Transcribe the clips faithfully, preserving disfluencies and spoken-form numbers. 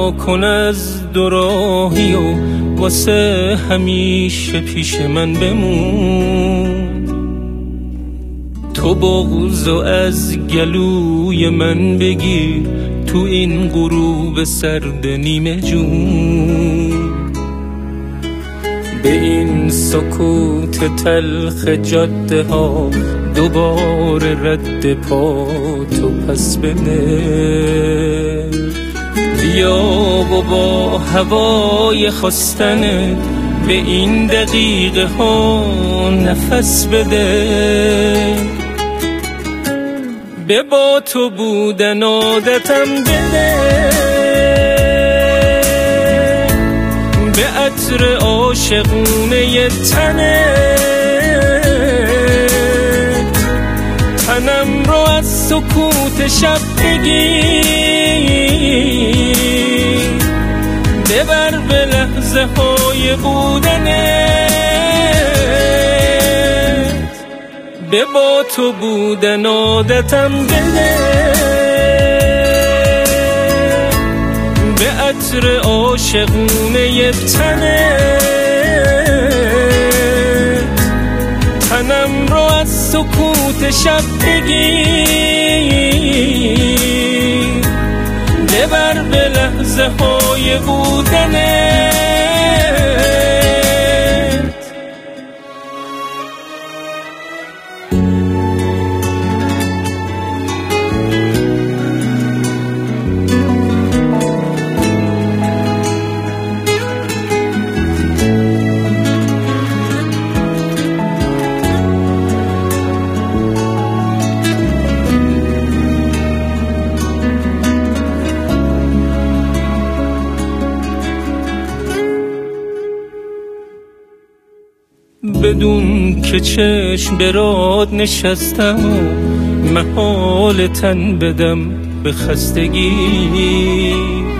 رها کن از دوراهی و واسه همیشه پیش من بمون. تو بغضو از گلوی من بگیر تو این غروب سرد نیمه جون. به این سکوت تلخ جاده ها دوباره رد پا تو پس بده. بیا و با هوای خواستنت به این دقیقه ها نفس بده. به با تو بودن عادتم بده، به عطر عاشقونه تنت تنم رو از سکوت شب بگیر. ببر به لحظه های بودنت، به با تو بودن عادتم بده. به عطر عاشقونه تنت تنم رو از سکوت شب بگیر. ببر به لحظه های بودنت. بدون که چشم برات نشستم و محال تن بدم به خستگی.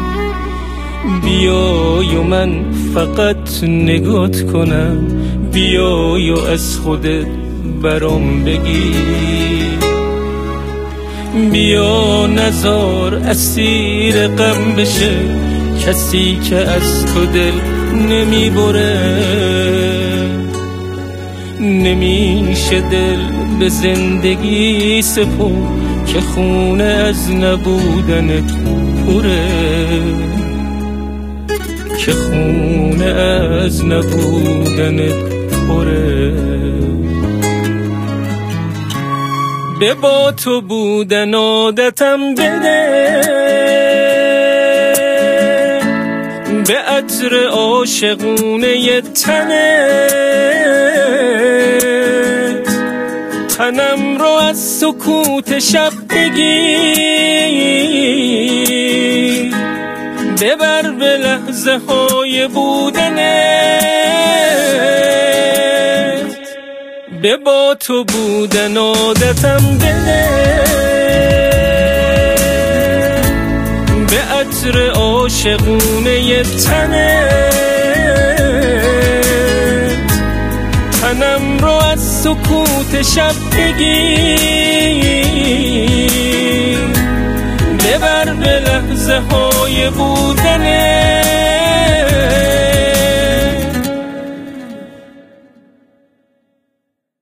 بیای و من فقط نگات کنم، بیای و از خودت برام بگی. بیا نزار اسیر غم بشه کسی که از تو دل نمی بره. نمیشه دل به زندگی سپرد که خونه از نبودنت پره. که خونه از نبودنت پره. به با تو بودن عادتم بده، به عطر عاشقونه تنت تنم رو از سکوت شب بگیر. ببر به لحظه های بودنت، به با تو بودن عادتم بده. به عطر عاشقونه تنت تنم رو از سکوت شب بگیر. ببر به لحظه های بودنت.